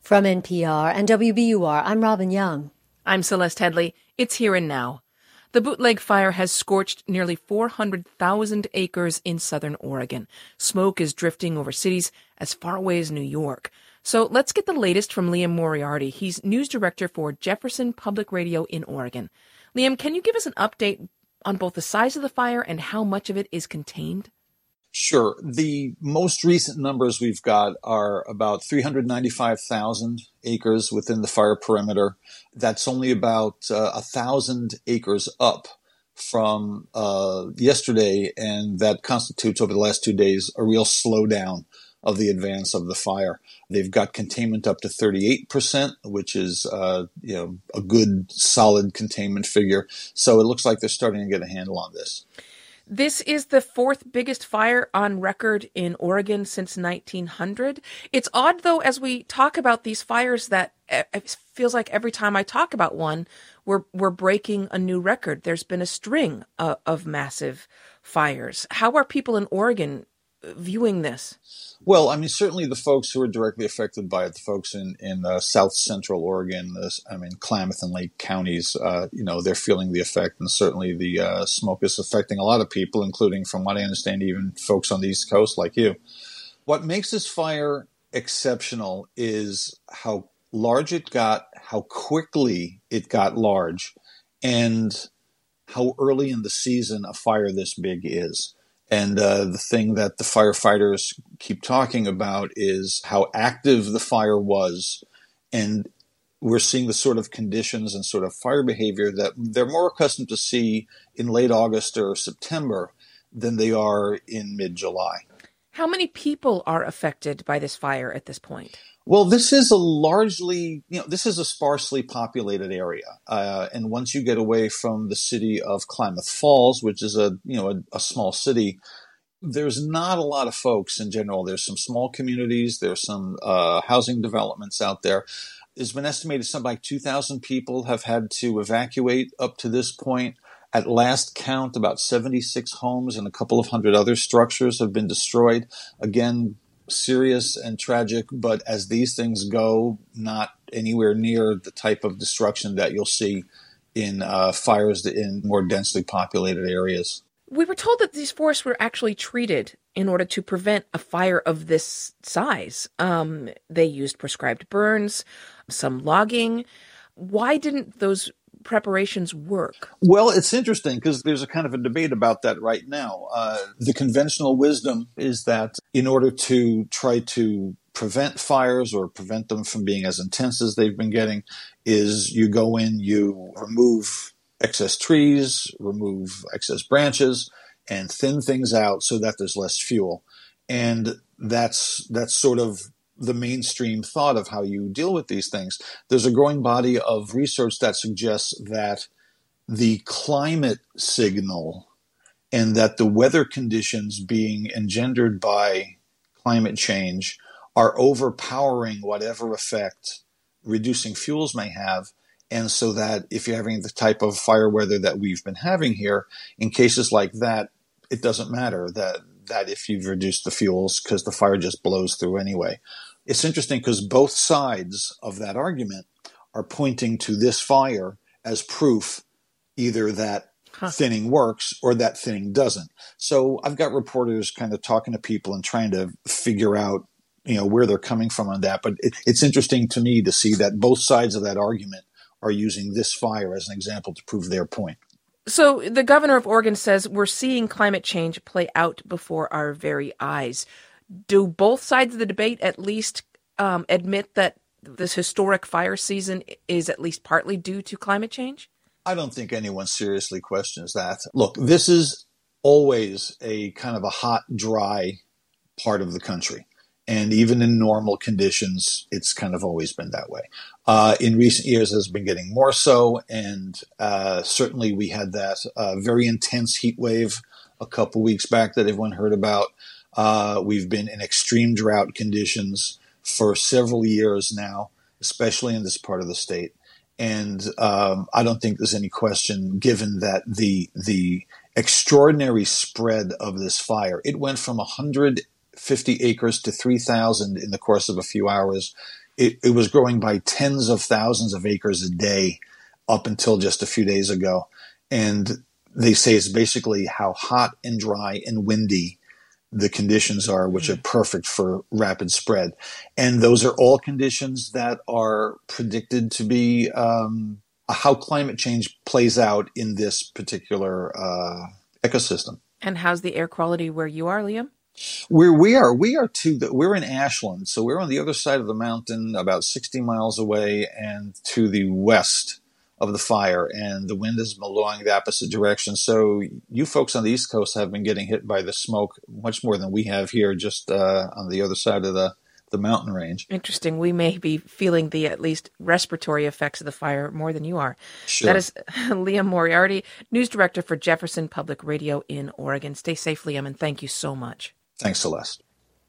From NPR and WBUR, I'm Robin Young. I'm Celeste Headley. It's here and now. The Bootleg Fire has scorched nearly 400,000 acres in southern Oregon. Smoke is drifting over cities as far away as New York. So let's get the latest from Liam Moriarty. He's news director for Jefferson Public Radio in Oregon. Liam, can you give us an update on both the size of the fire and how much of it is contained? Sure. The most recent numbers we've got are about 395,000 acres within the fire perimeter. That's only about 1,000 acres up from yesterday, and that constitutes over the last 2 days a real slowdown of the advance of the fire. They've got containment up to 38%, which is a good, solid containment figure. So it looks like they're starting to get a handle on this. This is the fourth biggest fire on record in Oregon since 1900. It's odd, though, as we talk about these fires, that it feels like every time I talk about one, we're breaking a new record. There's been a string of massive fires. How are people in Oregon viewing this? Well, I mean, certainly the folks who are directly affected by it, the folks in south central Oregon, Klamath and Lake counties, they're feeling the effect. And certainly the smoke is affecting a lot of people, including, from what I understand, even folks on the East Coast like you. What makes this fire exceptional is how large it got, how quickly it got large, and how early in the season a fire this big is. And the thing that the firefighters keep talking about is how active the fire was. And we're seeing the sort of conditions and sort of fire behavior that they're more accustomed to see in late August or September than they are in mid-July. How many people are affected by this fire at this point? Well, this is a sparsely populated area. And once you get away from the city of Klamath Falls, which is a small city, there's not a lot of folks in general. There's some small communities. There's some housing developments out there. It's been estimated something like 2,000 people have had to evacuate up to this point. At last count, about 76 homes and a couple of hundred other structures have been destroyed. Again, serious and tragic, but as these things go, not anywhere near the type of destruction that you'll see in fires in more densely populated areas. We were told that these forests were actually treated in order to prevent a fire of this size. They used prescribed burns, some logging. Why didn't those preparations work? Well, it's interesting because there's a kind of a debate about that right now. The conventional wisdom is that in order to try to prevent fires or prevent them from being as intense as they've been getting, is you go in, you remove excess trees, remove excess branches, and thin things out so that there's less fuel. And that's sort of the mainstream thought of how you deal with these things. There's a growing body of research that suggests that the climate signal and that the weather conditions being engendered by climate change are overpowering whatever effect reducing fuels may have. And so that if you're having the type of fire weather that we've been having here, in cases like that, it doesn't matter that if you've reduced the fuels because the fire just blows through anyway. It's interesting because both sides of that argument are pointing to this fire as proof either that thinning works or that thinning doesn't. So I've got reporters kind of talking to people and trying to figure out, where they're coming from on that. But it's interesting to me to see that both sides of that argument are using this fire as an example to prove their point. So the governor of Oregon says we're seeing climate change play out before our very eyes. Do both sides of the debate at least admit that this historic fire season is at least partly due to climate change? I don't think anyone seriously questions that. Look, this is always a kind of a hot, dry part of the country. And even in normal conditions, it's kind of always been that way. In recent years, it has been getting more so. And certainly we had that very intense heat wave a couple weeks back that everyone heard about. We've been in extreme drought conditions for several years now, especially in this part of the state. And I don't think there's any question, given that the extraordinary spread of this fire, it went from 150 acres to 3,000 in the course of a few hours. it was growing by tens of thousands of acres a day up until just a few days ago. And they say it's basically how hot and dry and windy the conditions are, which are perfect for rapid spread. And those are all conditions that are predicted to be how climate change plays out in this particular ecosystem. And how's the air quality where you are, Liam? Where we are we're in Ashland, so we're on the other side of the mountain, about 60 miles away, and to the west of the fire, and the wind is blowing the opposite direction. So you folks on the East Coast have been getting hit by the smoke much more than we have here, just on the other side of the mountain range. Interesting. We may be feeling the at least respiratory effects of the fire more than you are. Sure. That is Liam Moriarty, news director for Jefferson Public Radio in Oregon. Stay safe, Liam, and thank you so much. Thanks, Celeste.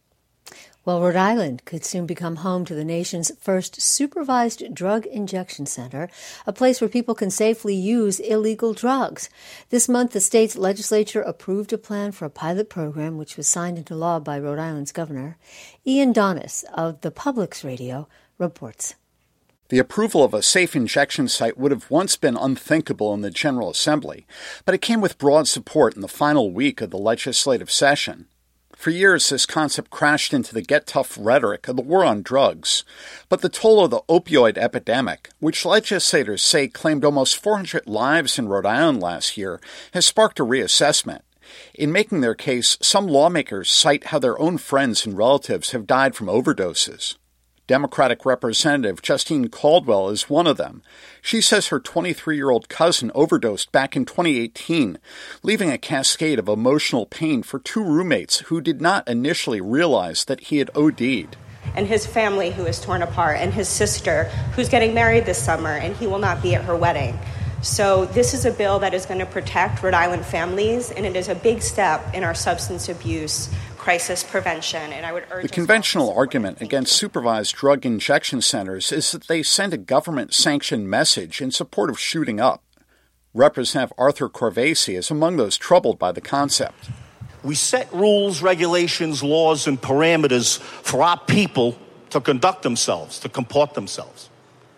Well, Rhode Island could soon become home to the nation's first supervised drug injection center, a place where people can safely use illegal drugs. This month, the state's legislature approved a plan for a pilot program, which was signed into law by Rhode Island's governor. Ian Donis of the Public's Radio reports. The approval of a safe injection site would have once been unthinkable in the General Assembly, but it came with broad support in the final week of the legislative session. For years, this concept crashed into the get-tough rhetoric of the war on drugs. But the toll of the opioid epidemic, which legislators say claimed almost 400 lives in Rhode Island last year, has sparked a reassessment. In making their case, some lawmakers cite how their own friends and relatives have died from overdoses. Democratic Representative Justine Caldwell is one of them. She says her 23-year-old cousin overdosed back in 2018, leaving a cascade of emotional pain for two roommates who did not initially realize that he had OD'd. And his family, who is torn apart, and his sister, who's getting married this summer, and he will not be at her wedding. So this is a bill that is going to protect Rhode Island families, and it is a big step in our substance abuse crisis prevention. And I would urge the conventional argument against supervised drug injection centers is that they send a government-sanctioned message in support of shooting up. Representative Arthur Corvese is among those troubled by the concept. We set rules, regulations, laws, and parameters for our people to conduct themselves, to comport themselves.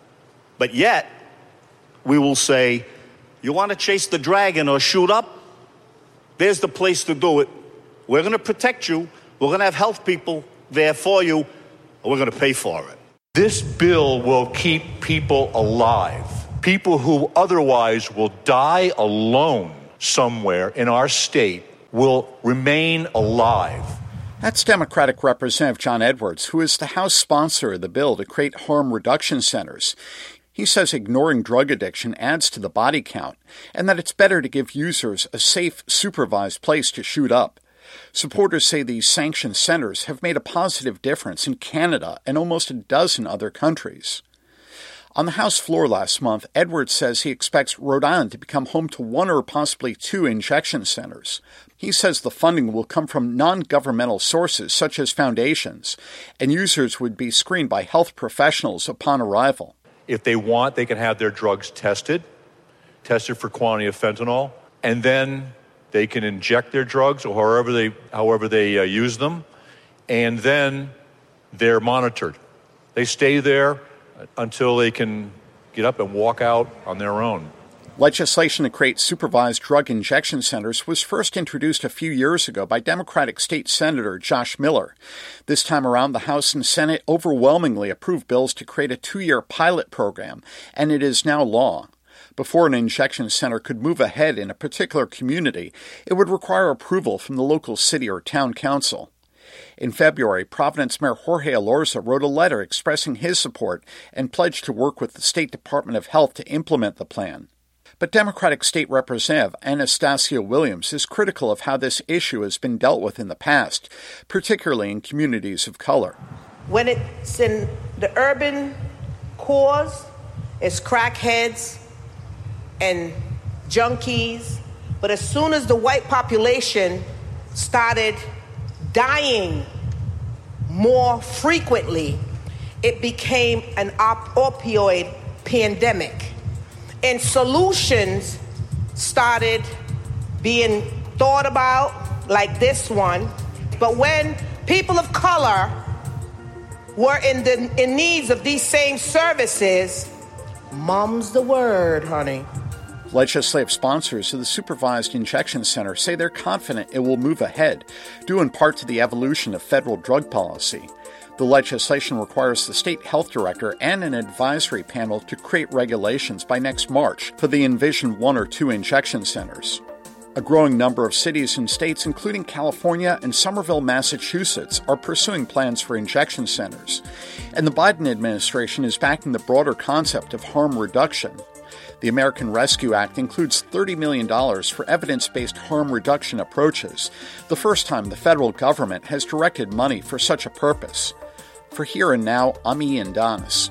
But yet, we will say, you want to chase the dragon or shoot up? There's the place to do it. We're going to protect you. We're going to have health people there for you, and we're going to pay for it. This bill will keep people alive. People who otherwise will die alone somewhere in our state will remain alive. That's Democratic Representative John Edwards, who is the House sponsor of the bill to create harm reduction centers. He says ignoring drug addiction adds to the body count, and that it's better to give users a safe, supervised place to shoot up. Supporters say these sanctioned centers have made a positive difference in Canada and almost a dozen other countries. On the House floor last month, Edwards says he expects Rhode Island to become home to one or possibly two injection centers. He says the funding will come from non-governmental sources such as foundations, and users would be screened by health professionals upon arrival. If they want, they can have their drugs tested for quantity of fentanyl, and then they can inject their drugs or however they use them, and then they're monitored. They stay there until they can get up and walk out on their own. Legislation to create supervised drug injection centers was first introduced a few years ago by Democratic State Senator Josh Miller. This time around, the House and Senate overwhelmingly approved bills to create a 2-year pilot program, and it is now law. Before an injection center could move ahead in a particular community, it would require approval from the local city or town council. In February, Providence Mayor Jorge Elorza wrote a letter expressing his support and pledged to work with the State Department of Health to implement the plan. But Democratic State Representative Anastasia Williams is critical of how this issue has been dealt with in the past, particularly in communities of color. When it's in the urban cores, it's crackheads and junkies. But as soon as the white population started dying more frequently, it became an opioid pandemic. And solutions started being thought about, like this one. But when people of color were in needs of these same services, mum's the word, honey. Legislative sponsors of the Supervised Injection Center say they're confident it will move ahead, due in part to the evolution of federal drug policy. The legislation requires the state health director and an advisory panel to create regulations by next March for the envisioned 1 or 2 injection centers. A growing number of cities and states, including California and Somerville, Massachusetts, are pursuing plans for injection centers. And the Biden administration is backing the broader concept of harm reduction. The American Rescue Act includes $30 million for evidence-based harm reduction approaches, the first time the federal government has directed money for such a purpose. For Here and Now, I'm Ian Donis.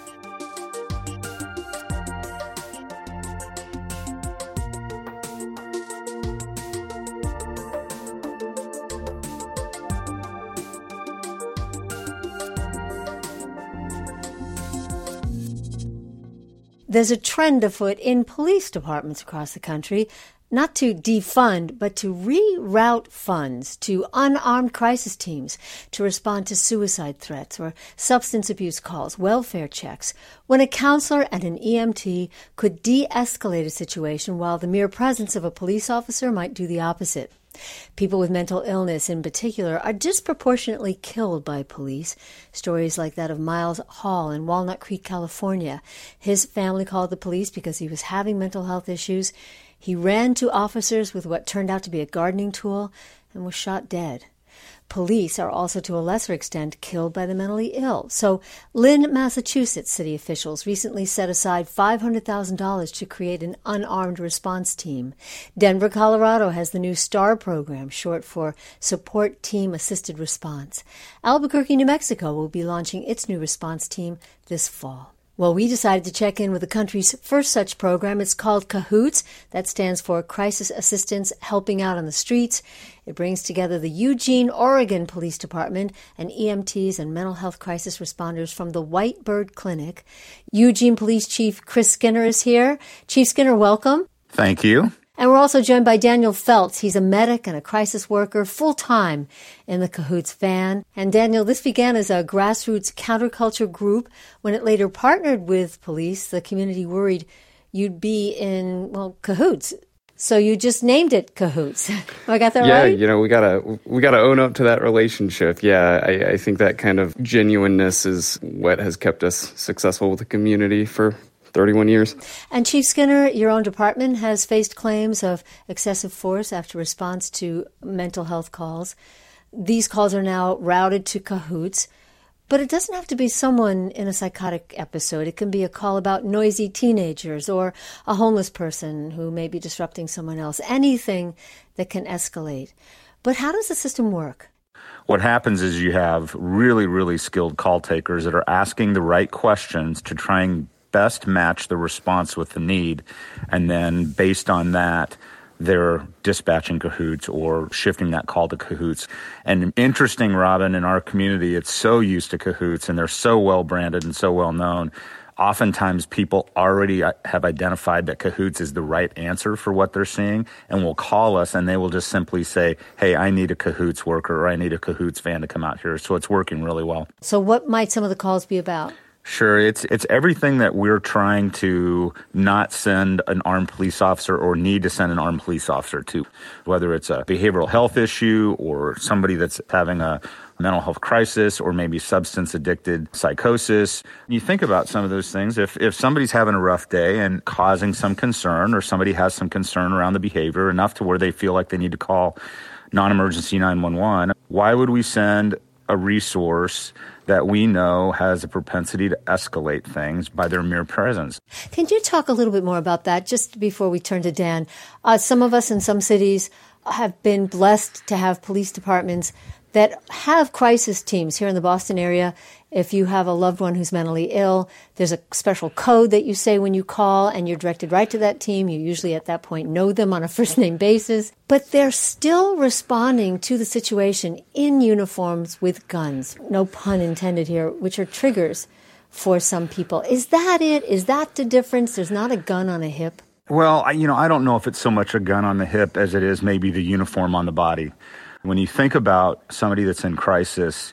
There's a trend afoot in police departments across the country not to defund, but to reroute funds to unarmed crisis teams to respond to suicide threats or substance abuse calls, welfare checks, when a counselor and an EMT could de-escalate a situation while the mere presence of a police officer might do the opposite. People with mental illness in particular are disproportionately killed by police. Stories like that of Miles Hall in Walnut Creek, California. His family called the police because he was having mental health issues. He ran to officers with what turned out to be a gardening tool and was shot dead. Police are also, to a lesser extent, killed by the mentally ill. So Lynn, Massachusetts city officials recently set aside $500,000 to create an unarmed response team. Denver, Colorado has the new STAR program, short for Support Team Assisted Response. Albuquerque, New Mexico will be launching its new response team this fall. Well, we decided to check in with the country's first such program. It's called CAHOOTS. That stands for Crisis Assistance Helping Out on the Streets. It brings together the Eugene, Oregon Police Department and EMTs and mental health crisis responders from the White Bird Clinic. Eugene Police Chief Chris Skinner is here. Chief Skinner, welcome. Thank you. And we're also joined by Daniel Feltz. He's a medic and a crisis worker full-time in the CAHOOTS van. And Daniel, this began as a grassroots counterculture group. When it later partnered with police, the community worried you'd be in, CAHOOTS. So you just named it CAHOOTS. I got that right? Yeah, we gotta own up to that relationship. Yeah, I think that kind of genuineness is what has kept us successful with the community for 31 years. And Chief Skinner, your own department has faced claims of excessive force after response to mental health calls. These calls are now routed to CAHOOTS, but it doesn't have to be someone in a psychotic episode. It can be a call about noisy teenagers or a homeless person who may be disrupting someone else, anything that can escalate. But how does the system work? What happens is you have really, really skilled call takers that are asking the right questions to try and best match the response with the need, and then based on that, they're dispatching CAHOOTS or shifting that call to CAHOOTS. And interesting, Robin, in our community, it's so used to CAHOOTS, and they're so well branded and so well known. Oftentimes, people already have identified that CAHOOTS is the right answer for what they're seeing, and will call us, and they will just simply say, hey, I need a CAHOOTS worker, or I need a CAHOOTS van to come out here. So it's working really well. So what might some of the calls be about? Sure. It's everything that we're trying to not send an armed police officer or need to send an armed police officer to, whether it's a behavioral health issue or somebody that's having a mental health crisis or maybe substance addicted psychosis. You think about some of those things. If somebody's having a rough day and causing some concern, or somebody has some concern around the behavior enough to where they feel like they need to call non-emergency 911, why would we send a resource that we know has a propensity to escalate things by their mere presence? Can you talk a little bit more about that just before we turn to Dan? Some of us in some cities have been blessed to have police departments that have crisis teams. Here in the Boston area, if you have a loved one who's mentally ill, there's a special code that you say when you call, and you're directed right to that team. You usually at that point know them on a first-name basis. But they're still responding to the situation in uniforms with guns, no pun intended here, which are triggers for some people. Is that it? Is that the difference? There's not a gun on a hip? Well, I don't know if it's so much a gun on the hip as it is maybe the uniform on the body. When you think about somebody that's in crisis,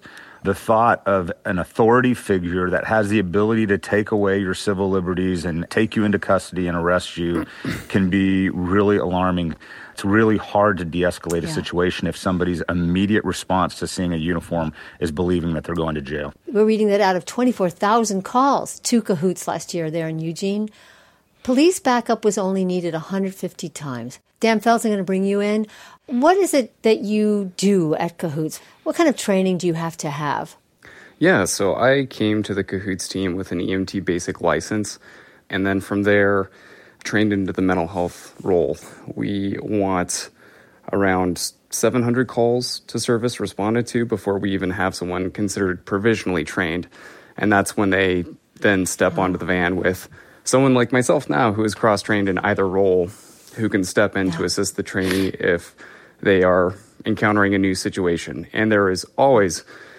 The thought of an authority figure that has the ability to take away your civil liberties and take you into custody and arrest you can be really alarming. It's really hard to de-escalate a situation if somebody's immediate response to seeing a uniform is believing that they're going to jail. We're reading that out of 24,000 calls to Cahoots last year there in Eugene, police backup was only needed 150 times. Dan Fels, I'm going to bring you in. What is it that you do at Cahoots? What kind of training do you have to have? Yeah, so I came to the Cahoots team with an EMT basic license, and then from there, trained into the mental health role. We want around 700 calls to service responded to before we even have someone considered provisionally trained. And that's when they then step onto the van with someone like myself now who is cross-trained in either role, who can step in to assist the trainee if they are encountering a new situation. And there is always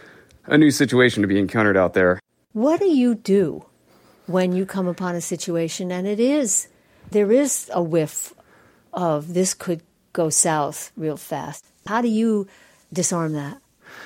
a new situation to be encountered out there. What do you do when you come upon a situation and there is a whiff of this could go south real fast? How do you disarm that?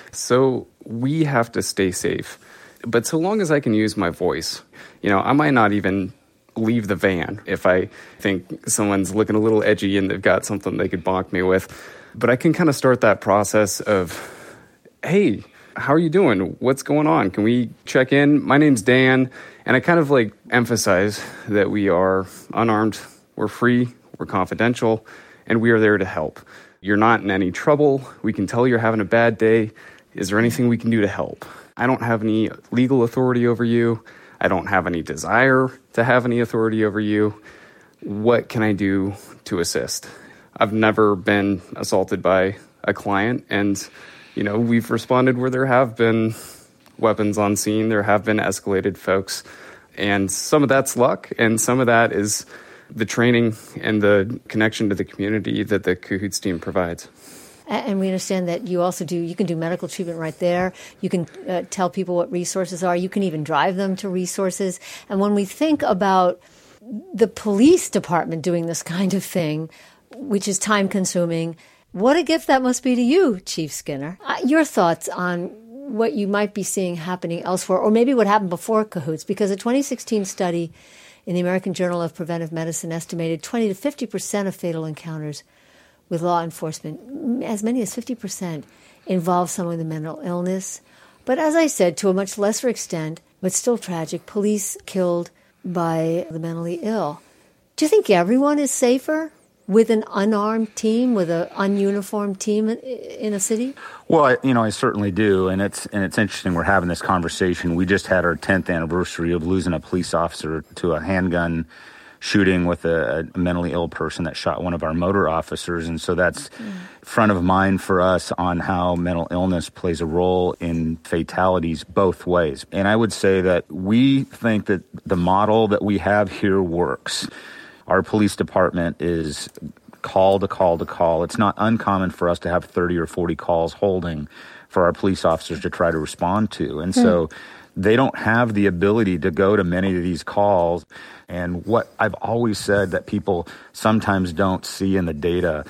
So we have to stay safe. But so long as I can use my voice, I might not even leave the van if I think someone's looking a little edgy and they've got something they could bonk me with. But I can kind of start that process of, hey, how are you doing? What's going on? Can we check in? My name's Dan. And I kind of emphasize that we are unarmed, we're free, we're confidential, and we are there to help. You're not in any trouble. We can tell you're having a bad day. Is there anything we can do to help? I don't have any legal authority over you. I don't have any desire to have any authority over you. What can I do to assist? I've never been assaulted by a client, and we've responded where there have been weapons on scene. There have been escalated folks. And some of that's luck, and some of that is the training and the connection to the community that the Cahoots team provides. And we understand that you can do medical treatment right there. You can tell people what resources are. You can even drive them to resources. And when we think about the police department doing this kind of thing, which is time-consuming, what a gift that must be to you, Chief Skinner. Your thoughts on what you might be seeing happening elsewhere, or maybe what happened before Cahoots, because a 2016 study in the American Journal of Preventive Medicine estimated 20 to 50% of fatal encounters with law enforcement, as many as 50%, involve someone with a mental illness. But as I said, to a much lesser extent, but still tragic, police killed by the mentally ill. Do you think everyone is safer with an unarmed team, with an ununiformed team in a city? Well, I certainly do, and it's interesting we're having this conversation. We just had our 10th anniversary of losing a police officer to a handgun shooting with a mentally ill person that shot one of our motor officers, and so that's front of mind for us on how mental illness plays a role in fatalities both ways. And I would say that we think that the model that we have here works. Our police department is call to call to call. It's not uncommon for us to have 30 or 40 calls holding for our police officers to try to respond to. And so they don't have the ability to go to many of these calls. And what I've always said that people sometimes don't see in the data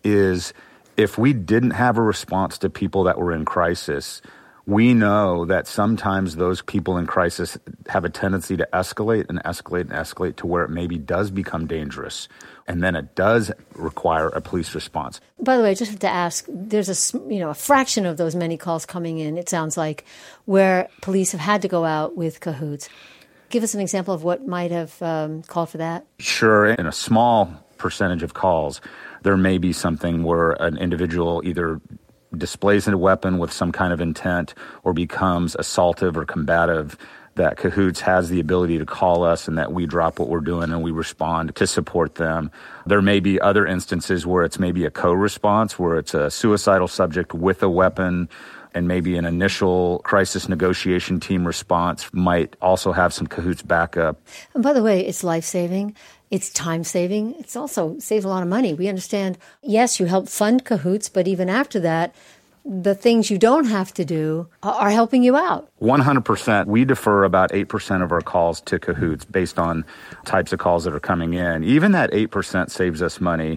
is if we didn't have a response to people that were in crisis, we know that sometimes those people in crisis have a tendency to escalate and escalate and escalate to where it maybe does become dangerous. And then it does require a police response. By the way, I just have to ask, there's a fraction of those many calls coming in, it sounds like, where police have had to go out with Cahoots. Give us an example of what might have called for that. Sure. In a small percentage of calls, there may be something where an individual either displays a weapon with some kind of intent or becomes assaultive or combative, that Cahoots has the ability to call us and that we drop what we're doing and we respond to support them. There may be other instances where it's maybe a co-response, where it's a suicidal subject with a weapon, and maybe an initial crisis negotiation team response might also have some Cahoots backup. And by the way, it's life-saving. It's time-saving. It's also saves a lot of money. We understand, yes, you help fund Cahoots, but even after that, the things you don't have to do are helping you out. 100%. We defer about 8% of our calls to Cahoots based on types of calls that are coming in. Even that 8% saves us money.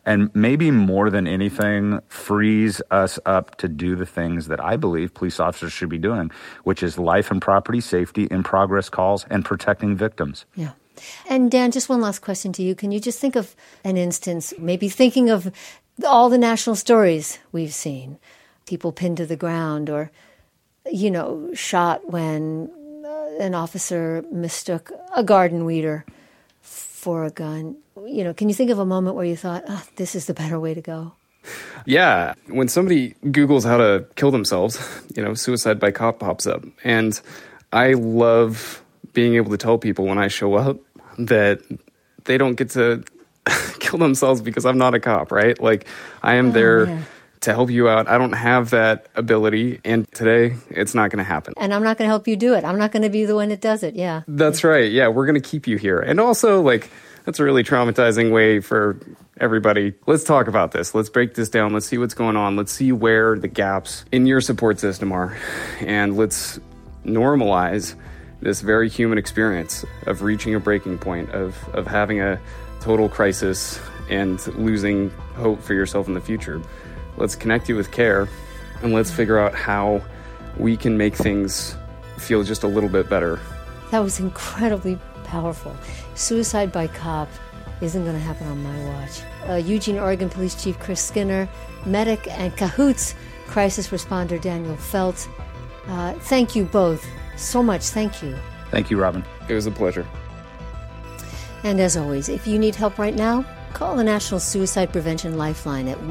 and maybe more than anything, frees us up to do the things that I believe police officers should be doing, which is life and property safety, in progress calls, and protecting victims. Yeah. And Dan, just one last question to you. Can you just think of an instance, maybe thinking of all the national stories we've seen, people pinned to the ground or, shot when an officer mistook a garden weeder for a gun. Can you think of a moment where you thought, this is the better way to go? Yeah. When somebody Googles how to kill themselves, suicide by cop pops up. And I love being able to tell people when I show up that they don't get to kill themselves because I'm not a cop, right? Like, I am there to help you out. I don't have that ability, and today it's not going to happen. And I'm not going to help you do it. I'm not going to be the one that does it, yeah. That's right, yeah, we're going to keep you here. And also, that's a really traumatizing way for everybody. Let's talk about this. Let's break this down. Let's see what's going on. Let's see where the gaps in your support system are. And let's normalize this very human experience of reaching a breaking point, of having a total crisis and losing hope for yourself in the future. Let's connect you with care, and let's figure out how we can make things feel just a little bit better. That was incredibly powerful. Suicide by cop isn't going to happen on my watch. Eugene, Oregon Police Chief Chris Skinner, medic and Cahoots crisis responder Daniel Felt. Thank you both so much. Thank you. Thank you, Robin. It was a pleasure. And as always, if you need help right now, call the National Suicide Prevention Lifeline at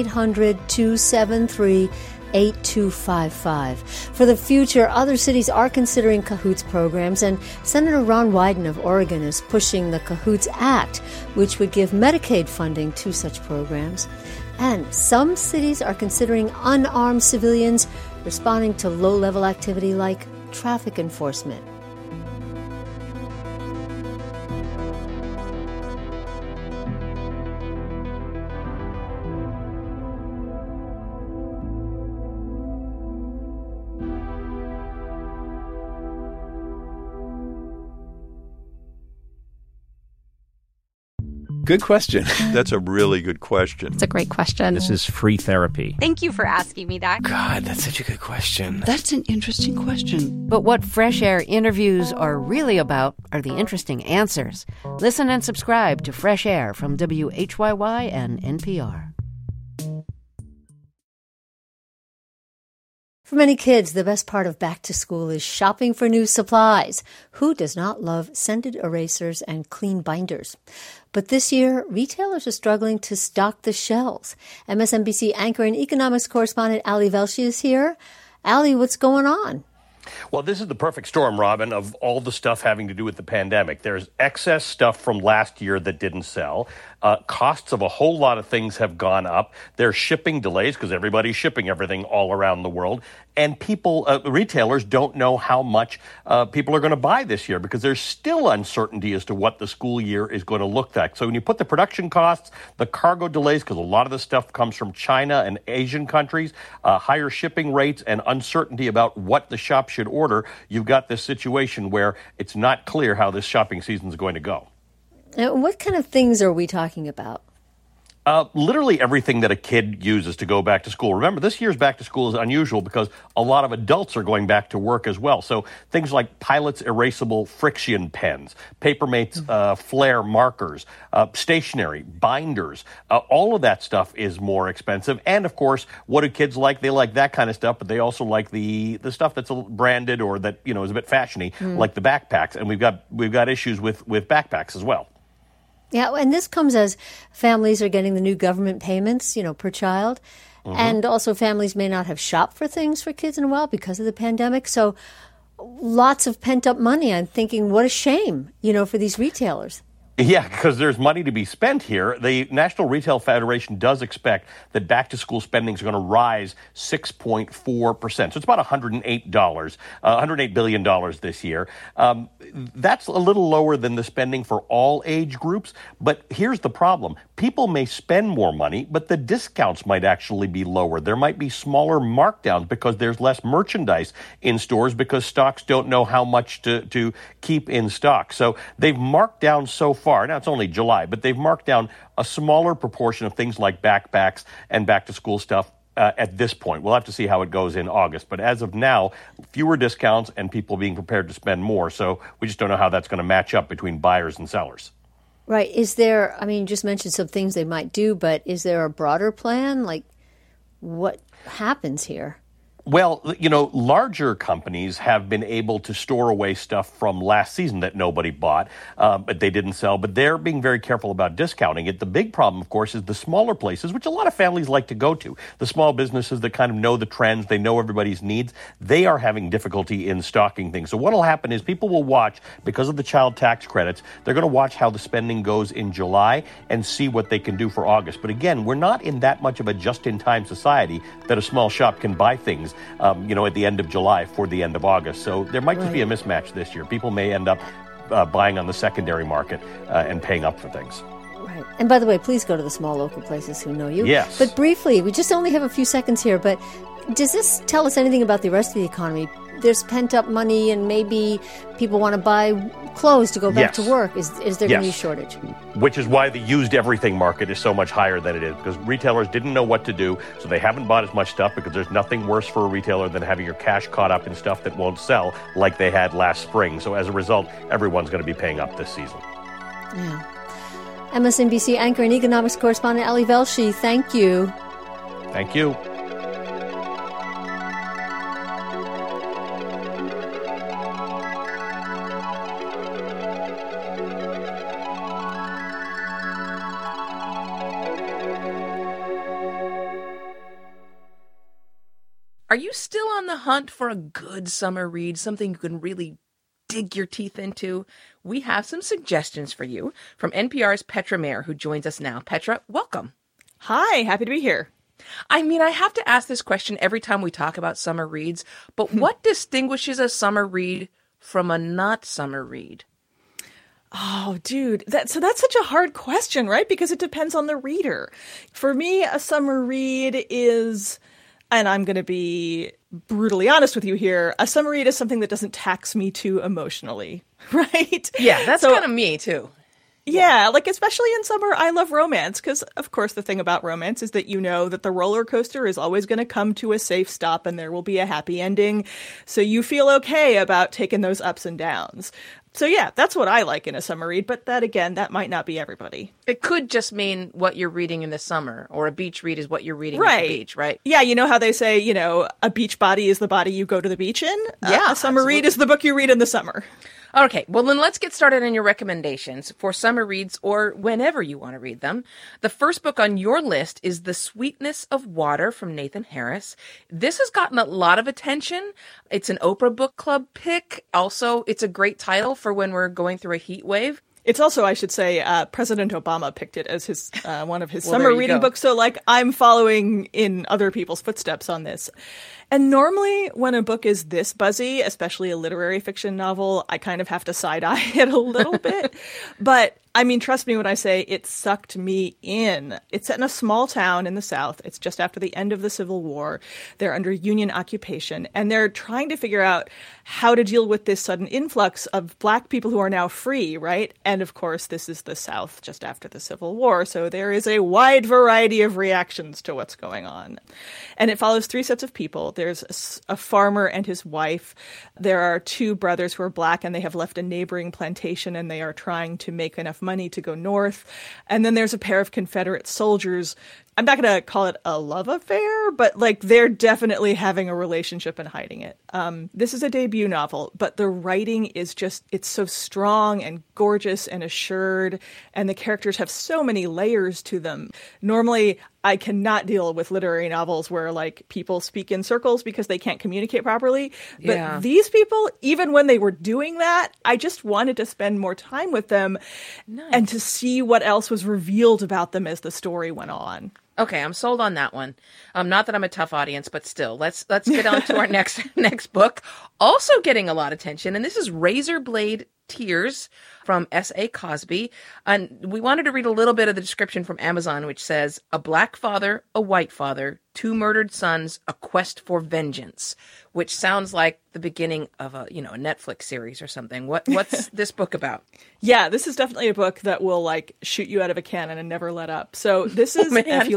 1-800-273-8255. For the future, other cities are considering Cahoots programs, and Senator Ron Wyden of Oregon is pushing the Cahoots Act, which would give Medicaid funding to such programs. And some cities are considering unarmed civilians responding to low-level activity like traffic enforcement. Good question. That's a really good question. It's a great question. This is free therapy. Thank you for asking me that. God, that's such a good question. That's an interesting question. But what Fresh Air interviews are really about are the interesting answers. Listen and subscribe to Fresh Air from WHYY and NPR. For many kids, the best part of back to school is shopping for new supplies. Who does not love scented erasers and clean binders? But this year, retailers are struggling to stock the shelves. MSNBC anchor and economics correspondent Ali Velshi is here. Ali, what's going on? Well, this is the perfect storm, Robin, of all the stuff having to do with the pandemic. There's excess stuff from last year that didn't sell. Costs of a whole lot of things have gone up. There's shipping delays because everybody's shipping everything all around the world. And retailers don't know how much people are going to buy this year because there's still uncertainty as to what the school year is going to look like. So when you put the production costs, the cargo delays, because a lot of the stuff comes from China and Asian countries, higher shipping rates and uncertainty about what the shop should order, you've got this situation where it's not clear how this shopping season is going to go. What kind of things are we talking about? Literally everything that a kid uses to go back to school. Remember, this year's back to school is unusual because a lot of adults are going back to work as well. So things like Pilot's erasable friction pens, Papermate's Flair markers, stationery, binders, all of that stuff is more expensive. And of course, what do kids like? They like that kind of stuff, but they also like the stuff that's branded or that, is a bit fashiony, like the backpacks. And we've got issues with backpacks as well. Yeah, and this comes as families are getting the new government payments, per child. Mm-hmm. And also families may not have shopped for things for kids in a while because of the pandemic. So lots of pent-up money. I'm thinking, what a shame, for these retailers. Yeah, because there's money to be spent here. The National Retail Federation does expect that back-to-school spending is going to rise 6.4%. So it's about $108 billion this year. That's a little lower than the spending for all age groups. But here's the problem. People may spend more money, but the discounts might actually be lower. There might be smaller markdowns because there's less merchandise in stores because stocks don't know how much to keep in stock. So they've marked down so far far. Now, it's only July, but they've marked down a smaller proportion of things like backpacks and back-to-school stuff at this point. We'll have to see how it goes in August. But as of now, fewer discounts and people being prepared to spend more. So we just don't know how that's going to match up between buyers and sellers. Right. Is there, I mean, you just mentioned some things they might do, but is there a broader plan? Like, what happens here? Well, larger companies have been able to store away stuff from last season that nobody bought, but they didn't sell. But they're being very careful about discounting it. The big problem, of course, is the smaller places, which a lot of families like to go to. The small businesses that kind of know the trends, they know everybody's needs. They are having difficulty in stocking things. So what will happen is people will watch, because of the child tax credits, they're going to watch how the spending goes in July and see what they can do for August. But again, we're not in that much of a just-in-time society that a small shop can buy things at the end of July for the end of August. So there might just be a mismatch this year. People may end up buying on the secondary market and paying up for things. Right. And by the way, please go to the small local places who know you. Yes. But briefly, we just only have a few seconds here, but does this tell us anything about the rest of the economy? There's pent-up money and maybe people want to buy clothes to go back to work. Is there going to be a shortage? Which is why the used everything market is so much higher than it is, because retailers didn't know what to do, so they haven't bought as much stuff, because there's nothing worse for a retailer than having your cash caught up in stuff that won't sell like they had last spring. So as a result, everyone's going to be paying up this season. Yeah. MSNBC anchor and economics correspondent Ali Velshi, thank you. Thank you. Are you still on the hunt for a good summer read, something you can really dig your teeth into? We have some suggestions for you from NPR's Petra Mayer, who joins us now. Petra, welcome. Hi, happy to be here. I mean, I have to ask this question every time we talk about summer reads, but what distinguishes a summer read from a not summer read? Oh, dude, that's such a hard question, right? Because it depends on the reader. For me, a summer read is... And I'm going to be brutally honest with you here. A summer read is something that doesn't tax me too emotionally, right? Yeah, that's kind of me too. Yeah, like especially in summer, I love romance because, of course, the thing about romance is that you know that the roller coaster is always going to come to a safe stop and there will be a happy ending. So you feel okay about taking those ups and downs. So yeah, that's what I like in a summer read, but that might not be everybody. It could just mean what you're reading in the summer, or a beach read is what you're reading at the beach, right? Yeah, you know how they say, a beach body is the body you go to the beach in? Yeah, a summer read is the book you read in the summer. Okay, well then let's get started on your recommendations for summer reads or whenever you want to read them. The first book on your list is The Sweetness of Water from Nathan Harris. This has gotten a lot of attention. It's an Oprah Book Club pick. Also, it's a great title for when we're going through a heat wave. It's also, I should say, President Obama picked it as his one of his summer reading books. So, I'm following in other people's footsteps on this. And normally when a book is this buzzy, especially a literary fiction novel, I kind of have to side-eye it a little bit. But, I mean, trust me when I say it sucked me in. It's set in a small town in the South. It's just after the end of the Civil War. They're under Union occupation, and they're trying to figure out how to deal with this sudden influx of Black people who are now free, right? And, of course, this is the South just after the Civil War, so there is a wide variety of reactions to what's going on. And it follows three sets of people. There's a farmer and his wife. There are two brothers who are Black, and they have left a neighboring plantation, and they are trying to make enough money to go north. And then there's a pair of Confederate soldiers. I'm not going to call it a love affair, but they're definitely having a relationship and hiding it. This is a debut novel, but the writing is it's so strong and gorgeous and assured, and the characters have so many layers to them. Normally, I cannot deal with literary novels where people speak in circles because they can't communicate properly. But these people, even when they were doing that, I just wanted to spend more time with them and to see what else was revealed about them as the story went on. Okay, I'm sold on that one. Not that I'm a tough audience, but still, let's get on to our next book. Also getting a lot of attention, and this is Razorblade Tears from S.A. Cosby. And we wanted to read a little bit of the description from Amazon, which says, a Black father, a white father, Two Murdered Sons, A Quest for Vengeance, which sounds like the beginning of a Netflix series or something. What's this book about? Yeah, this is definitely a book that will like shoot you out of a cannon and never let up. So this is,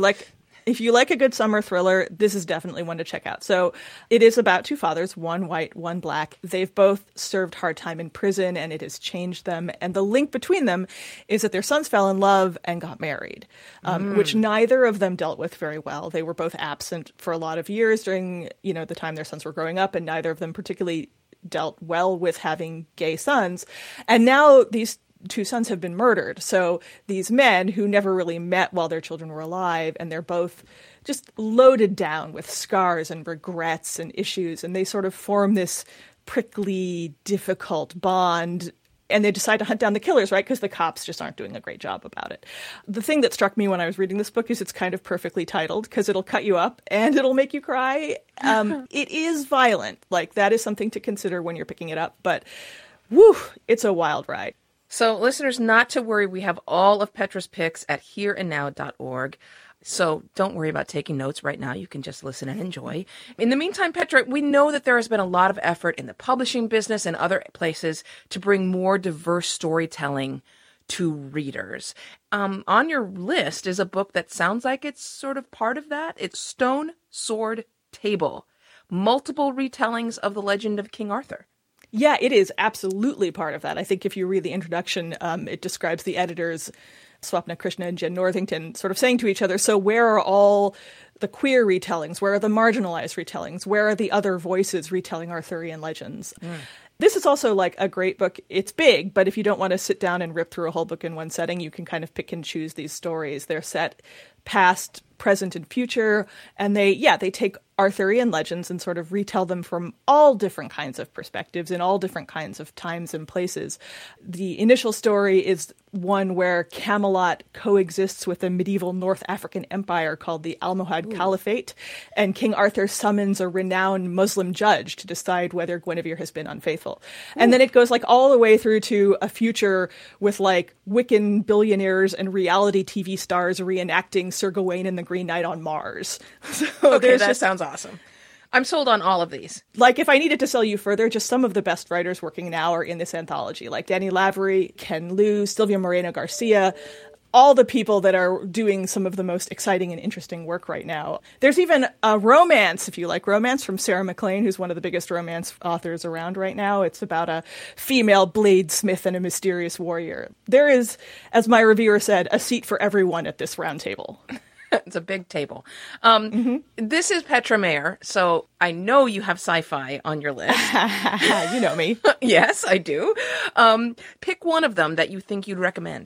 if you like a good summer thriller, this is definitely one to check out. So it is about two fathers, one white, one black. They've both served hard time in prison, and it has changed them. And the link between them is that their sons fell in love and got married, which neither of them dealt with very well. They were both absent for a lot of years during, the time their sons were growing up, and neither of them particularly dealt well with having gay sons. And now these two sons have been murdered. So these men who never really met while their children were alive, and they're both just loaded down with scars and regrets and issues, and they sort of form this prickly, difficult bond, and they decide to hunt down the killers, right? Because the cops just aren't doing a great job about it. The thing that struck me when I was reading this book is it's kind of perfectly titled, because it'll cut you up and it'll make you cry. It is violent. Like, that is something to consider when you're picking it up, but whew, it's a wild ride. So listeners, not to worry. We have all of Petra's picks at hereandnow.org. So don't worry about taking notes right now. You can just listen and enjoy. In the meantime, Petra, we know that there has been a lot of effort in the publishing business and other places to bring more diverse storytelling to readers. On your list is a book that sounds like it's sort of part of that. It's Stone, Sword, Table. Multiple retellings of the legend of King Arthur. Yeah, it is absolutely part of that. I think if you read the introduction, it describes the editors, Swapna Krishna and Jen Northington, sort of saying to each other, so where are all the queer retellings? Where are the marginalized retellings? Where are the other voices retelling Arthurian legends? This is also like a great book. It's big, but if you don't want to sit down and rip through a whole book in one setting, you can kind of pick and choose these stories. They're set past, present, and future, and they take Arthurian legends and sort of retell them from all different kinds of perspectives in all different kinds of times and places. The initial story is one where Camelot coexists with a medieval North African empire called the Almohad Caliphate, and King Arthur summons a renowned Muslim judge to decide whether Guinevere has been unfaithful. And then it goes like all the way through to a future with like Wiccan billionaires and reality TV stars reenacting Sir Gawain and the Green Knight on Mars. So okay, that sounds awesome. I'm sold on all of these. Like, if I needed to sell you further, just some of the best writers working now are in this anthology, like Danny Lavery, Ken Liu, Silvia Moreno Garcia, all the people that are doing some of the most exciting and interesting work right now. There's even a romance, if you like romance, from Sarah MacLean, who's one of the biggest romance authors around right now. It's about a female bladesmith and a mysterious warrior. There is, as my reviewer said, a seat for everyone at this round table. It's a big table. This is Petra Mayer, so I know you have sci-fi on your list. You know me. Yes, I do. Pick one of them that you think you'd recommend.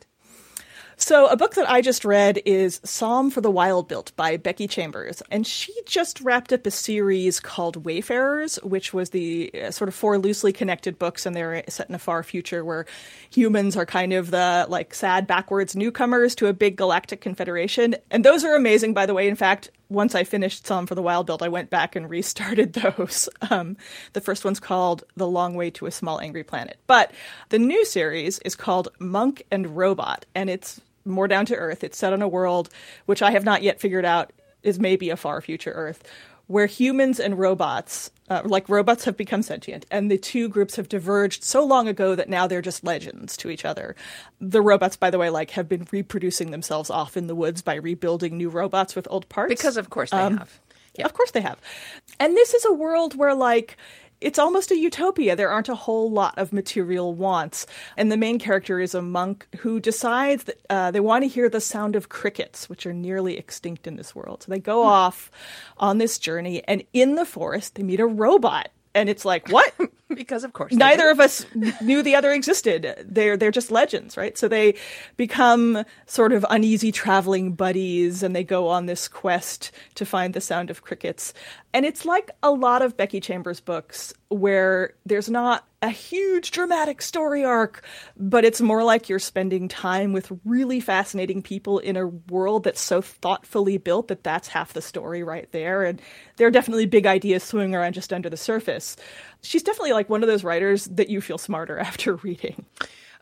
So a book that I just read is Psalm for the Wild Built by Becky Chambers. And she just wrapped up a series called Wayfarers, which was the sort of 4 loosely connected books, and they're set in a far future where humans are kind of the like sad backwards newcomers to a big galactic confederation. And those are amazing, by the way. In fact, once I finished Psalm for the Wild Built, I went back and restarted those. The first one's called The Long Way to a Small Angry Planet. But the new series is called Monk and Robot, and it's more down to earth. It's set on a world which I have not yet figured out is maybe a far future Earth, where humans and robots, robots have become sentient, and the two groups have diverged so long ago that now they're just legends to each other. The robots, by the way, have been reproducing themselves off in the woods by rebuilding new robots with old parts. Because of course they have. Yeah. Of course they have. And this is a world where it's almost a utopia. There aren't a whole lot of material wants. And the main character is a monk who decides that they want to hear the sound of crickets, which are nearly extinct in this world. So they go off on this journey, and in the forest, they meet a robot. And it's like, what? Because of course. Neither of us knew the other existed. They're just legends, right? So they become sort of uneasy traveling buddies, and they go on this quest to find the sound of crickets. And it's like a lot of Becky Chambers books where there's not a huge dramatic story arc, but it's more like you're spending time with really fascinating people in a world that's so thoughtfully built that that's half the story right there. And there are definitely big ideas swimming around just under the surface. She's definitely like one of those writers that you feel smarter after reading.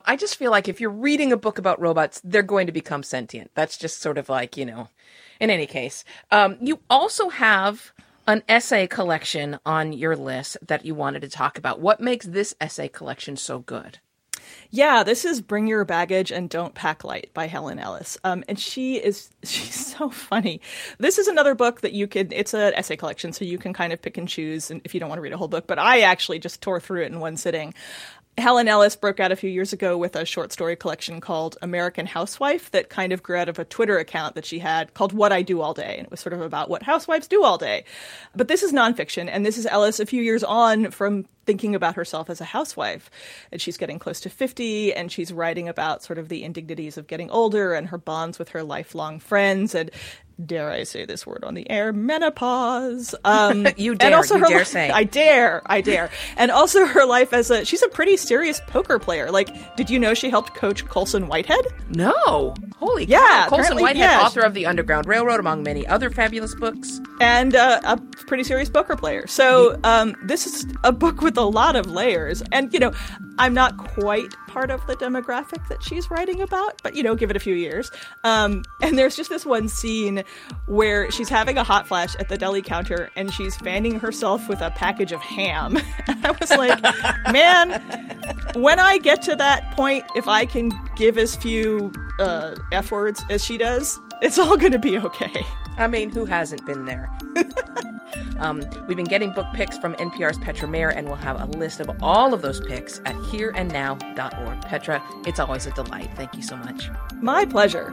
I just feel like if you're reading a book about robots, they're going to become sentient. That's just sort of like, in any case. You also have an essay collection on your list that you wanted to talk about. What makes this essay collection so good? Yeah, this is Bring Your Baggage and Don't Pack Light by Helen Ellis. And she's so funny. This is another book that it's an essay collection, so you can kind of pick and choose if you don't want to read a whole book. But I actually just tore through it in one sitting. Helen Ellis broke out a few years ago with a short story collection called American Housewife that kind of grew out of a Twitter account that she had called What I Do All Day. And it was sort of about what housewives do all day. But this is nonfiction, and this is Ellis a few years on from thinking about herself as a housewife. And she's getting close to 50, and she's writing about sort of the indignities of getting older and her bonds with her lifelong friends and, dare I say this word on the air, menopause. You dare. And also you dare say. I dare. And also her life she's a pretty serious poker player. Like, did you know she helped coach Colson Whitehead? No. Holy cow. Colson Whitehead, author of The Underground Railroad, among many other fabulous books. And a pretty serious poker player. So this is a book with a lot of layers. And, I'm not quite part of the demographic that she's writing about, but, give it a few years. And there's just this one scene where she's having a hot flash at the deli counter and she's fanning herself with a package of ham. And I was like, man, when I get to that point, if I can give as few F words as she does, it's all going to be okay. I mean, who hasn't been there? We've been getting book picks from NPR's Petra Mayer, and we'll have a list of all of those picks at hereandnow.org. Petra, it's always a delight. Thank you so much. My pleasure.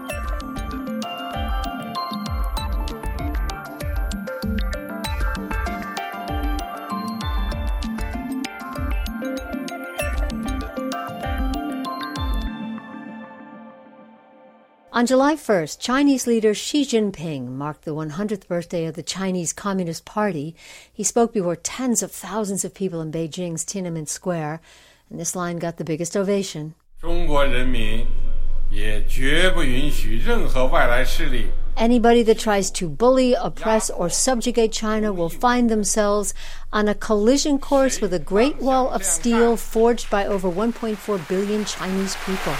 On July 1st, Chinese leader Xi Jinping marked the 100th birthday of the Chinese Communist Party. He spoke before tens of thousands of people in Beijing's Tiananmen Square, and this line got the biggest ovation. Anybody that tries to bully, oppress, or subjugate China will find themselves on a collision course with a Great Wall of Steel forged by over 1.4 billion Chinese people.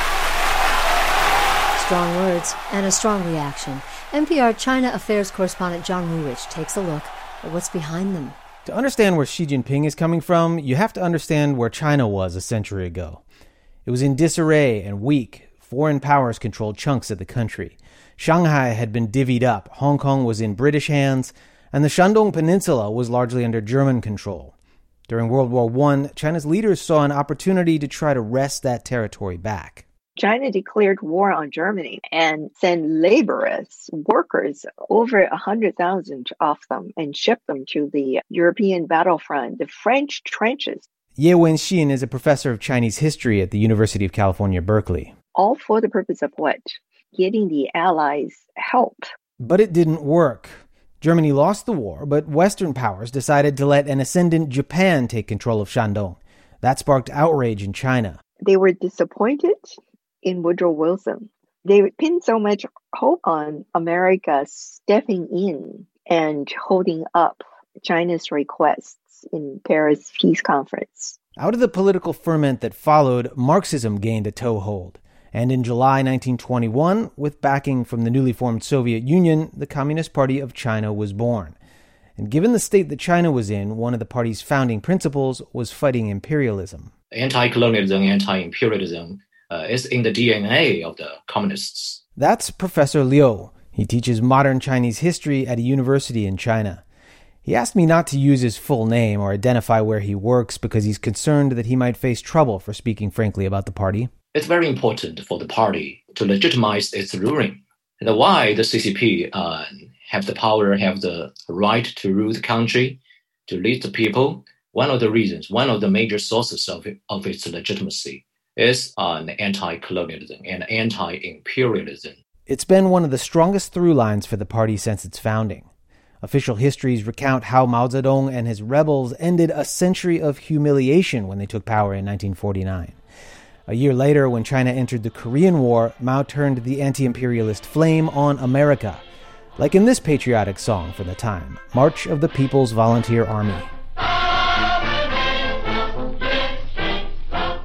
Strong words and a strong reaction. NPR China Affairs correspondent John Ruwitch takes a look at what's behind them. To understand where Xi Jinping is coming from, you have to understand where China was a century ago. It was in disarray and weak. Foreign powers controlled chunks of the country. Shanghai had been divvied up, Hong Kong was in British hands, and the Shandong Peninsula was largely under German control. During World War I, China's leaders saw an opportunity to try to wrest that territory back. China declared war on Germany and sent laborers, workers, over 100,000 of them, and shipped them to the European battlefront, the French trenches. Ye Wenxin is a professor of Chinese history at the University of California, Berkeley. All for the purpose of what? Getting the Allies help. But it didn't work. Germany lost the war, but Western powers decided to let an ascendant Japan take control of Shandong. That sparked outrage in China. They were disappointed in Woodrow Wilson. They pinned so much hope on America stepping in and holding up China's requests in Paris Peace Conference. Out of the political ferment that followed, Marxism gained a toehold. And in July 1921, with backing from the newly formed Soviet Union, the Communist Party of China was born. And given the state that China was in, one of the party's founding principles was fighting imperialism. Anti-colonialism, anti-imperialism is in the DNA of the communists. That's Professor Liu. He teaches modern Chinese history at a university in China. He asked me not to use his full name or identify where he works because he's concerned that he might face trouble for speaking frankly about the party. It's very important for the party to legitimize its ruling. And why the CCP have the power, have the right to rule the country, to lead the people. One of the reasons, one of the major sources of its legitimacy is anti-colonialism and anti-imperialism. It's been one of the strongest through lines for the party since its founding. Official histories recount how Mao Zedong and his rebels ended a century of humiliation when they took power in 1949. A year later, when China entered the Korean War, Mao turned the anti-imperialist flame on America, like in this patriotic song for the time, March of the People's Volunteer Army.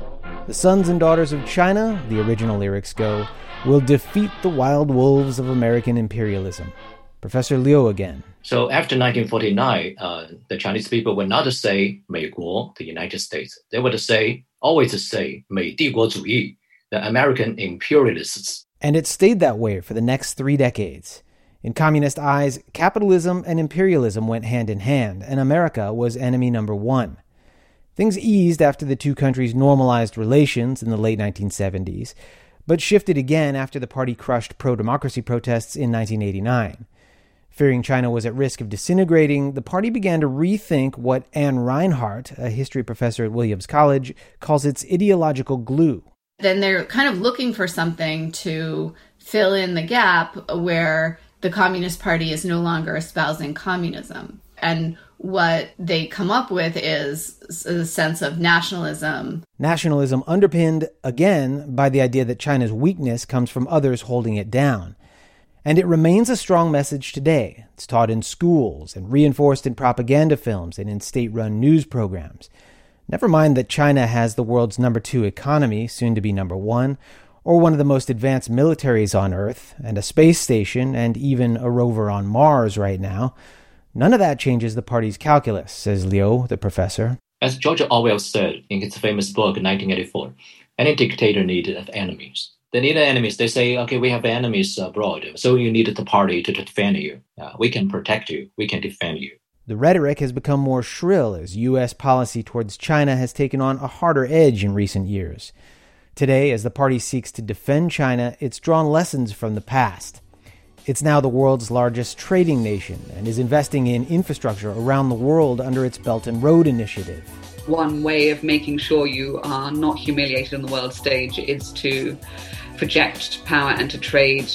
The sons and daughters of China, the original lyrics go, will defeat the wild wolves of American imperialism. Professor Liu again. So after 1949, the Chinese people would not say 美国, the United States. They would always say 美帝国主义, the American imperialists. And it stayed that way for the next 3 decades. In communist eyes, capitalism and imperialism went hand in hand, and America was enemy number one. Things eased after the two countries normalized relations in the late 1970s, but shifted again after the party crushed pro-democracy protests in 1989. Fearing China was at risk of disintegrating, the party began to rethink what Anne Reinhardt, a history professor at Williams College, calls its ideological glue. Then they're kind of looking for something to fill in the gap where the Communist Party is no longer espousing communism. And what they come up with is a sense of nationalism. Nationalism underpinned, again, by the idea that China's weakness comes from others holding it down. And it remains a strong message today. It's taught in schools and reinforced in propaganda films and in state-run news programs. Never mind that China has the world's number 2 economy, soon to be number 1, or one of the most advanced militaries on Earth, and a space station, and even a rover on Mars right now. None of that changes the party's calculus, says Liu, the professor. As George Orwell said in his famous book, 1984, any dictator needed enemies. They need enemies. They say, okay, we have enemies abroad, so you need the party to defend you. We can protect you. We can defend you. The rhetoric has become more shrill as U.S. policy towards China has taken on a harder edge in recent years. Today, as the party seeks to defend China, it's drawn lessons from the past. It's now the world's largest trading nation and is investing in infrastructure around the world under its Belt and Road Initiative. One way of making sure you are not humiliated on the world stage is to project power and to trade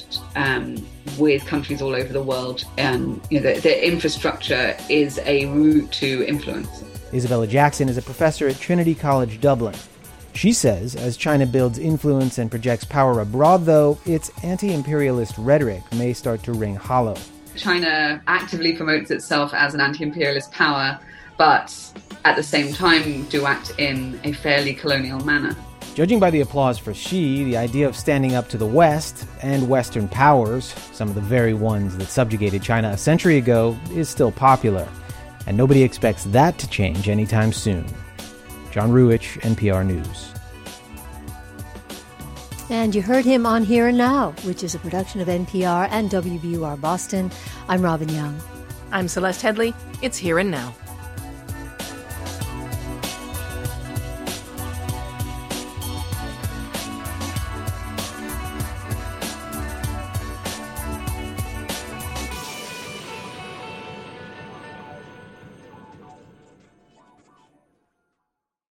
with countries all over the world. The infrastructure is a route to influence. Isabella Jackson is a professor at Trinity College Dublin. She says, as China builds influence and projects power abroad, though, its anti-imperialist rhetoric may start to ring hollow. China actively promotes itself as an anti-imperialist power, but at the same time do act in a fairly colonial manner. Judging by the applause for Xi, the idea of standing up to the West and Western powers, some of the very ones that subjugated China a century ago, is still popular. And nobody expects that to change anytime soon. John Ruwitch, NPR News. And you heard him on Here and Now, which is a production of NPR and WBUR Boston. I'm Robin Young. I'm Celeste Headlee. It's Here and Now.